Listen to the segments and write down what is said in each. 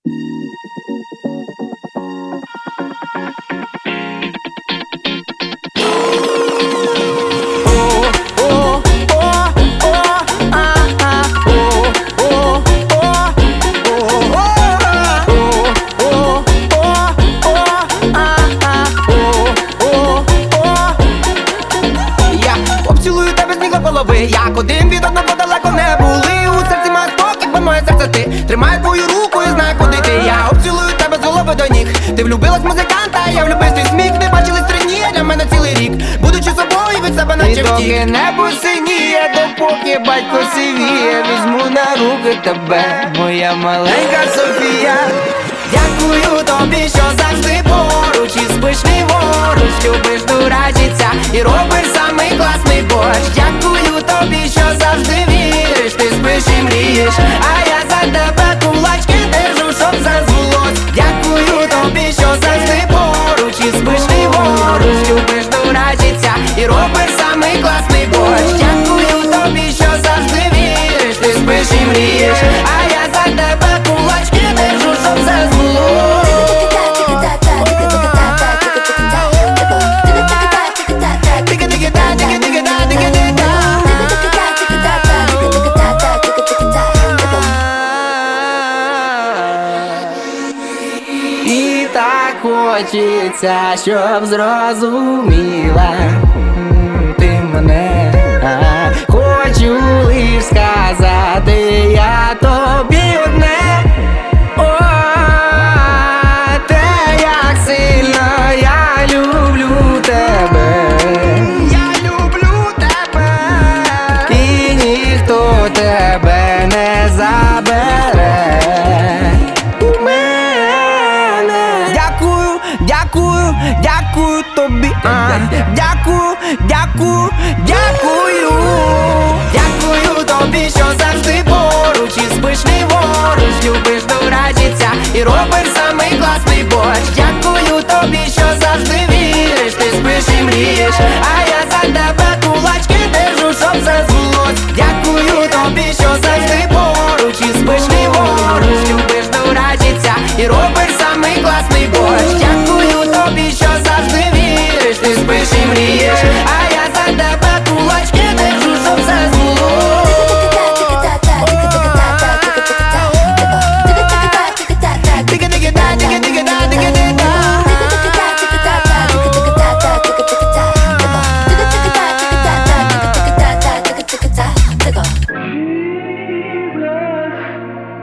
Як один від одного далеко не були. У серці має спокій, бо моє серце ти. Тримаю твою руку і знаю, куди ти. Я обцілую тебе з голови до ніг. Ти влюбилась в музиканта, я влюбив твій сміх. Не бачились 3 дні, для мене цілий рік. Будучи собою, від себе наче втік. І доки небо синіє, допоки батько сивіє, візьму на руки тебе, моя маленька Софія. Дякую тобі, що завжди поруч, і спиш ліворуч, любиш дурачиться і робиш самий класний борщ. Дякую тобі, що завжди віриш, ти спиш і мрієш, а я за тебе кулачки держу, щоб все збулось. Дякую тобі, що завжди поруч, і спиш ліворуч, любиш дурачиться і робиш самий класний борщ. Дякую тобі, що завжди віриш, ти спиш і мрієш, а я за тебе кулачки держу, щоб все збулось. І так хочеться, щоб зрозуміла ти мене. Хочу лиш сказати я тобі одне. О, те, як сильно я люблю тебе. Я люблю тебе. І ніхто тебе не забере. Дякую, дякую тобі, дякую, дякую, дякую. Дякую тобі, що завжди поруч, і спиш ліворуч, любиш дурачиться і робиш самий класний борщ. Дякую тобі, що завжди віриш, ти спиш і мрієш, а я за тебе кулачки держу, щоб все збулось. Дякую тобі, що завжди поруч, і спиш ліворуч, любиш дурачиться і робиш самий класний борщ. Дякую тобі, що завжди віриш, ти спиш і мрієш, а я за тебе кулачки держу, щоб все збулось.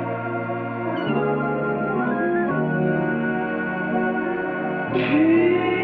Yeah.